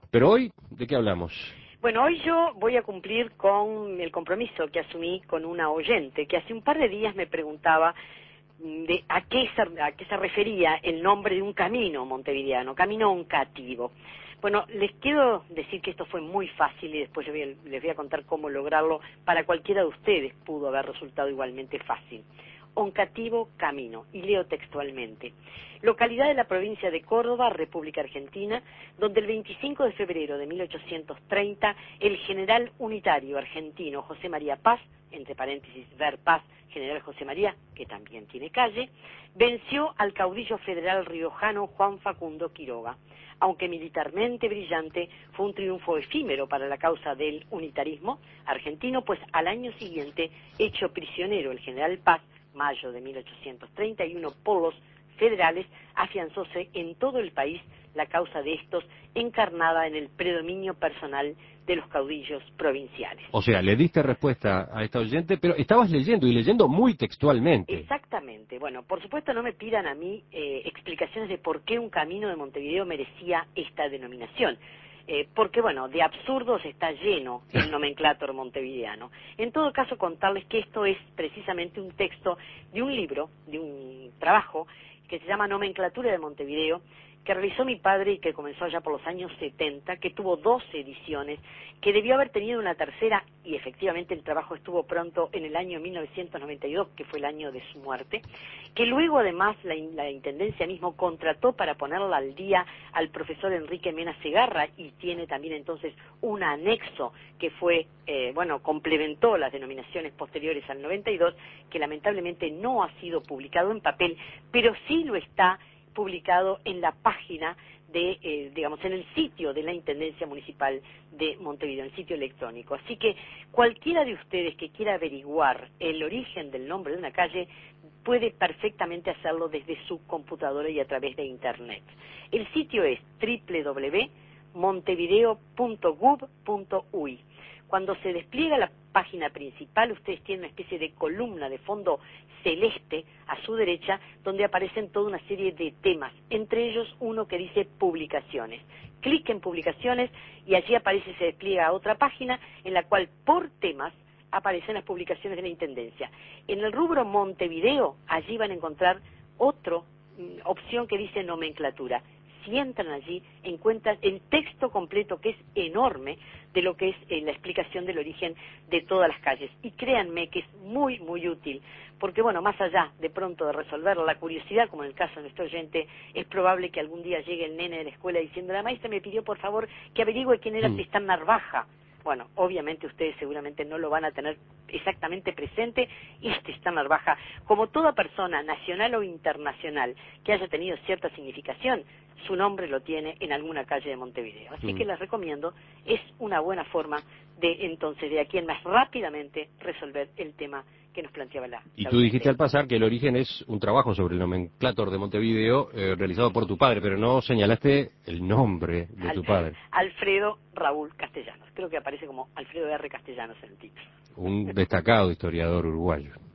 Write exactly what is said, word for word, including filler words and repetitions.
Pero hoy, ¿de qué hablamos? Bueno, hoy yo voy a cumplir con el compromiso que asumí con una oyente que hace un par de días me preguntaba de a qué se, a qué se refería el nombre de un camino montevideano, Camino Oncativo. Bueno, les quiero decir que esto fue muy fácil y después les voy, a, les voy a contar cómo lograrlo. Para cualquiera de ustedes pudo haber resultado igualmente fácil. Oncativo Camino, y leo textualmente. Localidad de la provincia de Córdoba, República Argentina, donde el veinticinco de febrero de mil ochocientos treinta el general unitario argentino José María Paz, entre paréntesis ver Paz, general José María, que también tiene calle, venció al caudillo federal riojano Juan Facundo Quiroga. Aunque militarmente brillante, fue un triunfo efímero para la causa del unitarismo argentino, pues al año siguiente, hecho prisionero el general Paz, mayo de mil ochocientos treinta y uno, por los federales, afianzóse en todo el país la causa de estos, encarnada en el predominio personal de los caudillos provinciales. O sea, le diste respuesta a esta oyente, pero estabas leyendo, y leyendo muy textualmente. Exactamente. Bueno, por supuesto no me pidan a mí eh, explicaciones de por qué un camino de Montevideo merecía esta denominación. Eh, porque, bueno, de absurdos está lleno el nomenclátor montevideano. En todo caso, contarles que esto es precisamente un texto de un libro, de un trabajo, que se llama Nomenclatura de Montevideo, que realizó mi padre y que comenzó allá por los años setenta, que tuvo doce ediciones, que debió haber tenido una tercera, y efectivamente el trabajo estuvo pronto en el año mil novecientos noventa y dos, que fue el año de su muerte, que luego además la, la Intendencia mismo contrató para ponerla al día al profesor Enrique Mena Segarra, y tiene también entonces un anexo que fue, eh, bueno, complementó las denominaciones posteriores al noventa y dos, que lamentablemente no ha sido publicado en papel, pero sí lo está publicado en la página de, eh, digamos, en el sitio de la Intendencia Municipal de Montevideo, en el sitio electrónico. Así que cualquiera de ustedes que quiera averiguar el origen del nombre de una calle puede perfectamente hacerlo desde su computadora y a través de Internet. El sitio es doble u doble u doble u punto montevideo punto gov punto uy. Cuando se despliega la página principal, ustedes tienen una especie de columna de fondo celeste a su derecha, donde aparecen toda una serie de temas, entre ellos uno que dice publicaciones. Clic en publicaciones y allí aparece y se despliega otra página en la cual por temas aparecen las publicaciones de la Intendencia. En el rubro Montevideo, allí van a encontrar otra mm, opción que dice nomenclatura. Si entran allí, encuentran el texto completo, que es enorme, de lo que es eh, la explicación del origen de todas las calles. Y créanme que es muy, muy útil, porque, bueno, más allá de pronto de resolver la curiosidad, como en el caso de nuestro oyente, es probable que algún día llegue el nene de la escuela diciendo, la maestra me pidió, por favor, que averigüe quién era Mm. Tristán Narvaja. Bueno, obviamente ustedes seguramente no lo van a tener exactamente presente, y Tristán Narvaja, como toda persona nacional o internacional que haya tenido cierta significación, su nombre lo tiene en alguna calle de Montevideo. Así Mm. que les recomiendo, es una buena forma de entonces de aquí en más rápidamente resolver el tema que nos planteaba la Y la tú dijiste oyente. al pasar que el origen es un trabajo sobre el nomenclátor de Montevideo eh, realizado por tu padre, pero no señalaste el nombre de Al- tu padre. Alfredo Raúl Castellanos, creo que aparece como Alfredo R. Castellanos en el título. Un destacado historiador uruguayo.